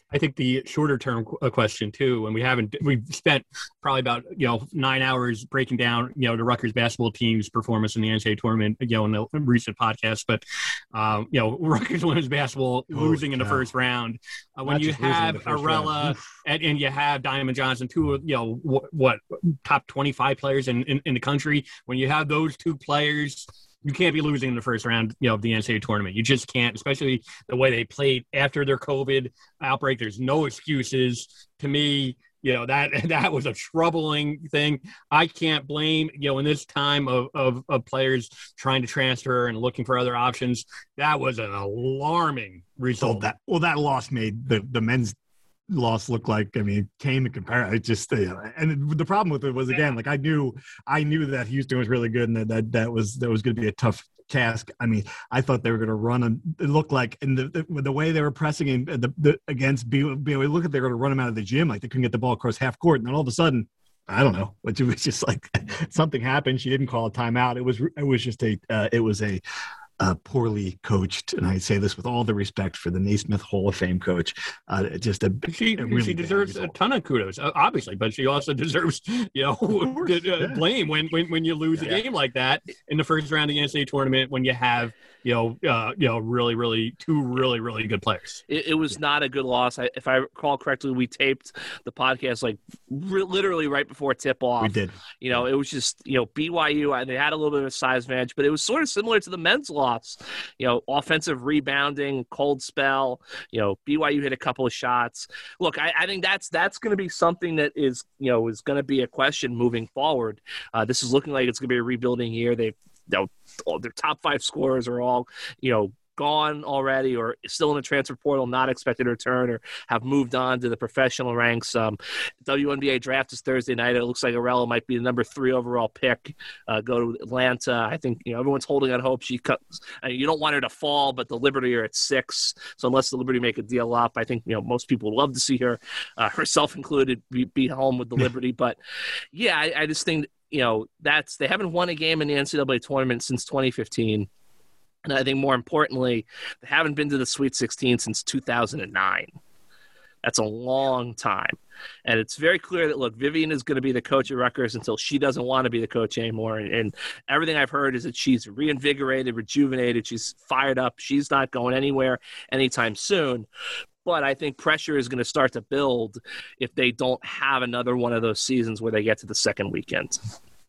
I think the shorter term question too, and we haven't, we've spent probably about, you know, nine hours breaking down, you know, the Rutgers basketball team's performance in the N C double A tournament, you know, in the recent podcast, but, um, you know, Rutgers women's basketball losing oh, in the first round. Uh, when Not you have Arella and, and you have Diamond Johnson, two of, you know, what, what top twenty-five players in, in, in the country, when you have those two players, you can't be losing in the first round, you know, of the N C double A tournament. You just can't, especially the way they played after their COVID outbreak. There's no excuses. To me, you know, that that was a troubling thing. I can't blame, you know, in this time of, of, of players trying to transfer and looking for other options, that was an alarming result. Well, that, well, that loss made the, the men's loss look like, I mean, came to compare. It just, you know, and the problem with it was, again, like I knew, I knew that Houston was really good and that that, that was that was going to be a tough task. I mean, I thought they were going to run and it looked like, and the, the the way they were pressing in the, the against B Y U, look at they were going to run them out of the gym, like they couldn't get the ball across half court, and then all of a sudden, I don't know, but it was just like something happened. She didn't call a timeout. It was it was just a uh, it was a Uh, poorly coached, and I say this with all the respect for the Naismith Hall of Fame coach. Uh, just a she, a really she deserves a ton of kudos, obviously, but she also deserves, you know, course, uh, yeah. blame when, when when you lose yeah. a game like that in the first round of the N C double A tournament when you have, you know, uh, you know, really, really two really, really good players. It, it was yeah. not a good loss. I, if I recall correctly, we taped the podcast like re- literally right before tip off. We did. You know, it was just, you know, B Y U. They had a little bit of a size advantage, but it was sort of similar to the men's loss. You know, offensive rebounding, cold spell. You know, B Y U hit a couple of shots. Look, I, I think that's that's going to be something that is, you know, is going to be a question moving forward. Uh, this is looking like it's going to be a rebuilding year. They've, you know, all their top five scorers are all, you know, gone already or still in the transfer portal, not expected to return or have moved on to the professional ranks. Um, W N B A draft is Thursday night. It looks like Arella might be the number three overall pick, uh, go to Atlanta. I think, you know, everyone's holding out hope. She cuts, I mean, you don't want her to fall, but the Liberty are at six. So unless the Liberty make a deal up, I think, you know, most people would love to see her, uh, herself included, be, be home with the Liberty. But yeah, I, I just think, you know, that's, they haven't won a game in the N C double A tournament since twenty fifteen. And I think more importantly, they haven't been to the Sweet sixteen since two thousand nine. That's a long time. And it's very clear that, look, Vivian is going to be the coach at Rutgers until she doesn't want to be the coach anymore. And, and everything I've heard is that she's reinvigorated, rejuvenated. She's fired up. She's not going anywhere anytime soon. But I think pressure is going to start to build if they don't have another one of those seasons where they get to the second weekend.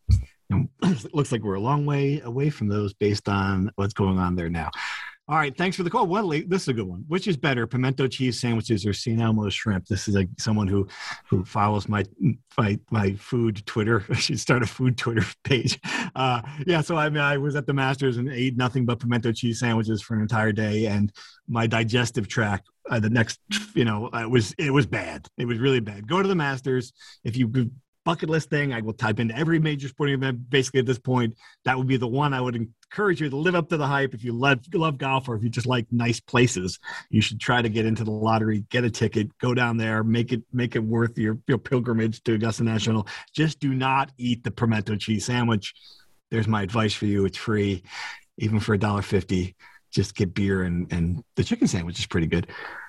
It looks like we're a long way away from those based on what's going on there now. All right, thanks for the call. Well, this is a good one. Which is better, pimento cheese sandwiches or Saint Elmo's shrimp? This is like someone who who follows my my my food Twitter. I should start a food Twitter page. Uh, yeah, so I mean, I was at the Masters and ate nothing but pimento cheese sandwiches for an entire day, and my digestive tract uh, the next, you know, it was it was bad. It was really bad. Go to the Masters if you. Bucket list thing. I will type into every major sporting event. Basically, at this point, that would be the one I would encourage you to live up to the hype. If you love, love golf or if you just like nice places, you should try to get into the lottery, get a ticket, go down there, make it make it worth your, your pilgrimage to Augusta National. Just do not eat the pimento cheese sandwich. There's my advice for you. It's free, even for a dollar fifty. Just get beer and and the chicken sandwich is pretty good.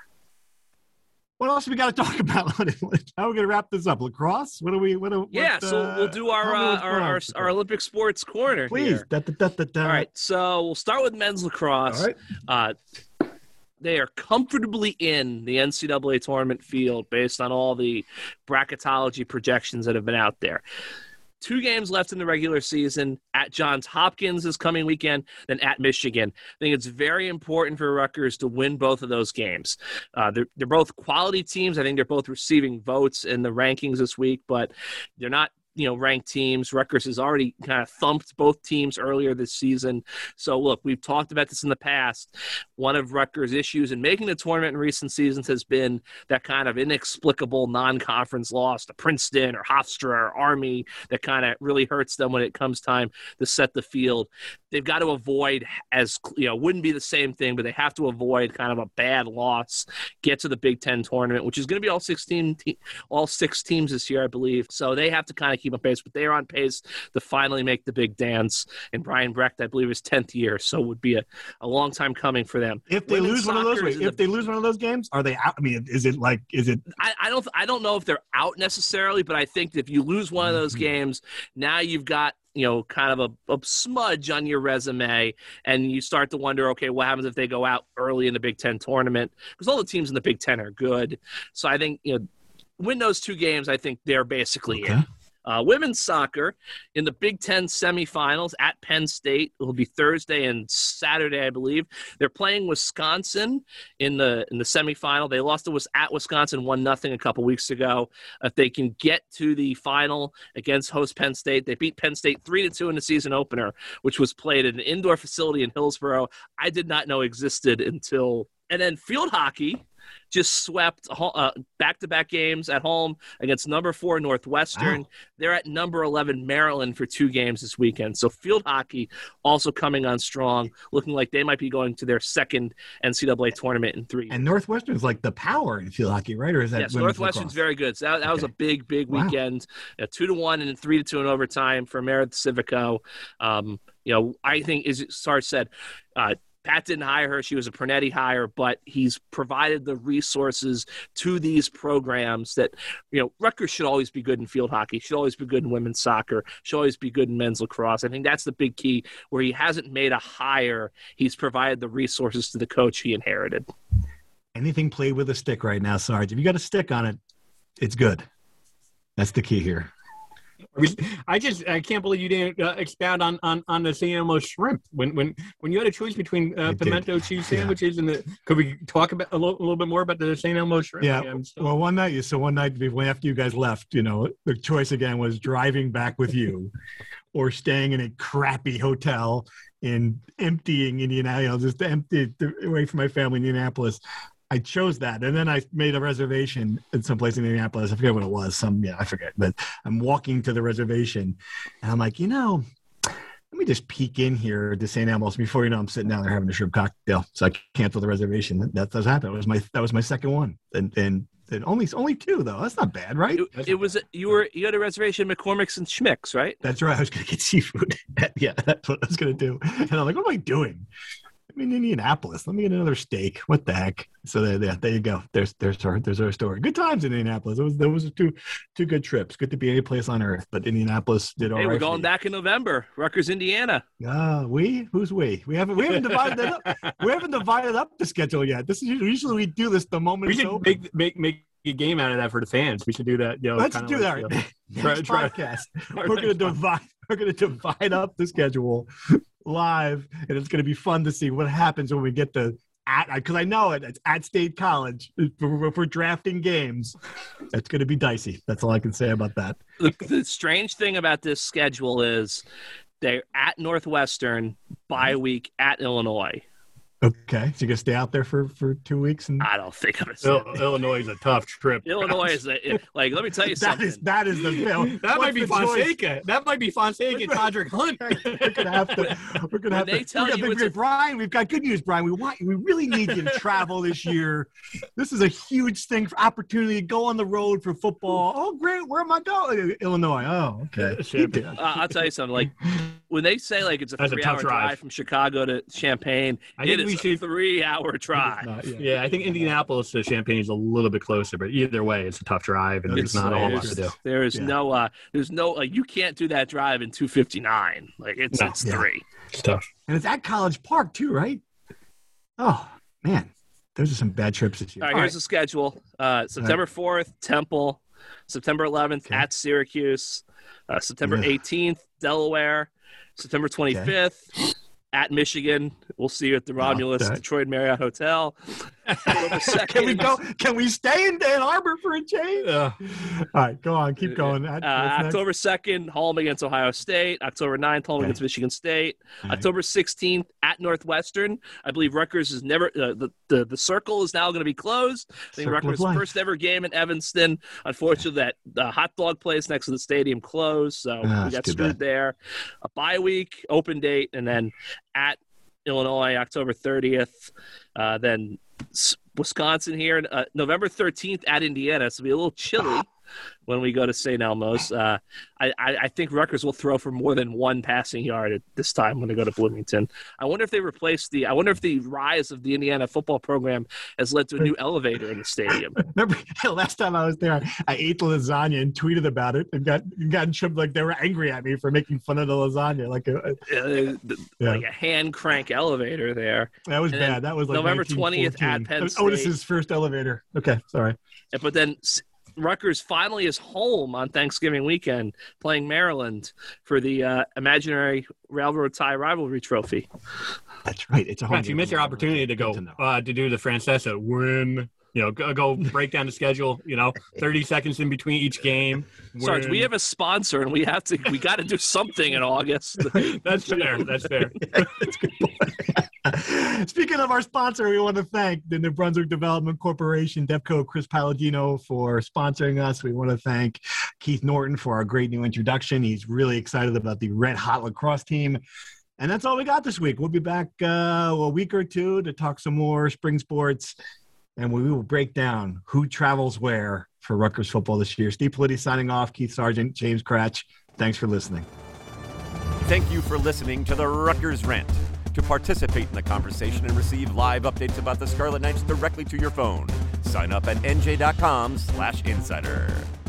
What else we got to talk about? How are we going to wrap this up? Lacrosse? What do we? What? Do, yeah, what, so uh, we'll do our uh, our, our our Olympic sports corner. Please. Da, da, da, da, da. All right, so we'll start with men's lacrosse. All right. Uh, they are comfortably in the N C double A tournament field based on all the bracketology projections that have been out there. Two games left in the regular season. At Johns Hopkins this coming weekend, then at Michigan. I think it's very important for Rutgers to win both of those games. Uh, they're, they're both quality teams. I think they're both receiving votes in the rankings this week, but they're not, you know, ranked teams. Rutgers has already kind of thumped both teams earlier this season. So, look, we've talked about this in the past. One of Rutgers' issues in making the tournament in recent seasons has been that kind of inexplicable non-conference loss to Princeton or Hofstra or Army that kind of really hurts them when it comes time to set the field. They've got to avoid, as you know, wouldn't be the same thing, but they have to avoid kind of a bad loss, get to the Big Ten tournament, which is going to be all sixteen, te- all six teams this year, I believe. So they have to kind of can't keep on pace, but they are on pace to finally make the big dance. And Brian Brecht, I believe, is tenth year, so it would be a, a long time coming for them. If they Women's lose one of those, wait, if the, they lose one of those games, are they out? I mean, is it like, is it? I, I don't, I don't know if they're out necessarily, but I think if you lose one of those mm-hmm. games, now you've got, you know, kind of a, a smudge on your resume, and you start to wonder, okay, what happens if they go out early in the Big Ten tournament? Because all the teams in the Big Ten are good. So I think, you know, win those two games, I think they're basically okay. in. Uh, women's soccer in the Big Ten semifinals at Penn State. It will be Thursday and Saturday, I believe. They're playing Wisconsin in the in the semifinal. They lost to was at Wisconsin one nothing a couple weeks ago. If they can get to the final against host Penn State, they beat Penn State three to two in the season opener, which was played at an indoor facility in Hillsborough. I did not know existed until. And then field hockey just swept uh, back-to-back games at home against number four Northwestern. Wow. They're at number eleven Maryland for two games this weekend. So field hockey also coming on strong, looking like they might be going to their second N C double A tournament in three years. And Northwestern's like the power in field hockey, right? Or is that yes? Northwestern's very good. So that, that okay. was a big, big weekend. Wow. Uh, two to one and three to two in overtime for Meredith Civico. Um, you know, I think, as Sarge said, uh, Pat didn't hire her. She was a Pernetti hire, but he's provided the resources to these programs that, you know, Rutgers should always be good in field hockey, should always be good in women's soccer, should always be good in men's lacrosse. I think that's the big key. Where he hasn't made a hire, he's provided the resources to the coach he inherited. Anything played with a stick right now, Sarge. If you got a stick on it, it's good. That's the key here. I just I can't believe you didn't uh, expound on, on, on the Saint Elmo shrimp when when when you had a choice between uh, pimento did. cheese sandwiches yeah. and the. Could we talk about a little, a little bit more about the Saint Elmo shrimp? Yeah. yeah so. Well, one night, so one night after you guys left, you know, the choice again was driving back with you, or staying in a crappy hotel in emptying Indianapolis, just empty away from my family in Indianapolis. I chose that, and then I made a reservation at some place in Indianapolis. I forget what it was. Some, yeah, I forget. But I'm walking to the reservation, and I'm like, you know, let me just peek in here to Saint Elmo's. Before you know, I'm sitting down there having a shrimp cocktail. So I canceled the reservation. That, that does happen. That was my that was my second one, and and, and only only two though. That's not bad, right? It, it was you were you had a reservation at McCormick's and Schmick's, right? That's right. I was going to get seafood. Yeah, that's what I was going to do. And I'm like, what am I doing? I'm in Indianapolis. Let me get another steak. What the heck? So there, there, there you go. There's, there's our, there's our story. Good times in Indianapolis. It was, there was two, two good trips. Good to be any place on earth, but Indianapolis did all hey, right. We're going back in November. Rutgers, Indiana. Ah, uh, we? Who's we? We haven't, we haven't divided it up. We haven't divided up the schedule yet. This is usually we do this the moment. We should open. make, make, make a game out of that for the fans. We should do that. You know, Let's do like, that. You know, Next try, podcast. Try. We're going to divide. We're going to divide up the schedule live, and it's going to be fun to see what happens when we get to at because I know it. It's at State College. If we're, if we're drafting games, it's going to be dicey. That's all I can say about that. The, the strange thing about this schedule is they're at Northwestern, bye week at Illinois. Okay, so you're gonna stay out there for, for two weeks, and I don't think I'm gonna. Il- Illinois is a tough trip. Illinois is a, like. Let me tell you that something. Is, that is the film. that might be Fonseca. Choice? That might be Fonseca and Todrick Hunt. We're gonna have to. We're gonna when have they to. Tell we're you gonna, it's a, Brian, we've got good news, Brian. We want. We really need you to travel this year. This is a huge thing for opportunity to go on the road for football. Oh, great! Where am I going? Illinois. Oh, okay. uh, I'll tell you something. Like when they say like it's a That's three-hour a drive. drive from Chicago to Champaign, I it think is we a should, three-hour drive. Not, yeah. yeah, I think Indianapolis to Champaign is a little bit closer, but either way, it's a tough drive, and It's, there's not a whole lot is, to do. There is Yeah. no, uh, there's no, like you can't do that drive in two fifty-nine. Like it's No. it's Yeah. three. It's tough. And it's at College Park too, right? Oh man, those are some bad trips this year. All right, All here's right. the schedule. Uh, September fourth, Temple. September eleventh Okay. at Syracuse. Uh, September Ugh. eighteenth, Delaware. September twenty-fifth at Michigan. We'll see you at the Romulus that- Detroit Marriott Hotel. Can we go? Can we stay in Ann Arbor for a change? Uh, All right, go on, keep going. Uh, What's next? October second, home against Ohio State. October ninth, home Okay. against Michigan State. All right. October sixteenth, at Northwestern. I believe Rutgers is never uh, the, the the circle is now going to be closed. I think Circle of Rutgers' life. first ever game in Evanston. Unfortunately, that the hot dog place next to the stadium closed, so Ah, we that's got too screwed bad. there. A bye week, open date, and then at Illinois, October thirtieth. Uh, then S- Wisconsin here, uh, November thirteenth at Indiana. So it'll be a little chilly. when we go to Saint Elmo's. Uh, I, I, I think Rutgers will throw for more than one passing yard at this time when they go to Bloomington. I wonder if they replace the. I wonder if the rise of the Indiana football program has led to a new elevator in the stadium. Remember last time I was there, I ate the lasagna and tweeted about it and got got in trouble. Like they were angry at me for making fun of the lasagna, like a, uh, yeah. like a hand crank elevator there. That was and bad. That was like November twentieth at Penn State. Otis's first elevator. Okay, sorry. But then Rutgers finally is home on Thanksgiving weekend playing Maryland for the uh, imaginary railroad tie rivalry trophy. That's right. It's a home. If you miss your opportunity to go to, uh, to do the Francesa win, you know, go, go break down the schedule. You know, thirty seconds in between each game. Sarge, we have a sponsor, and we have to. We got to do something in August. That's fair. That's fair. That's a good point. Speaking of our sponsor, we want to thank the New Brunswick Development Corporation, Devco, Chris Palladino for sponsoring us. We want to thank Keith Norton for our great new introduction. He's really excited about the Red Hot Lacrosse team. And that's all we got this week. We'll be back uh, a week or two to talk some more spring sports, and we will break down who travels where for Rutgers football this year. Steve Politi signing off. Keith Sargent, James Cratch. Thanks for listening. Thank you for listening to the Rutgers Rant. To participate in the conversation and receive live updates about the Scarlet Knights directly to your phone, sign up at N J dot com slash insider.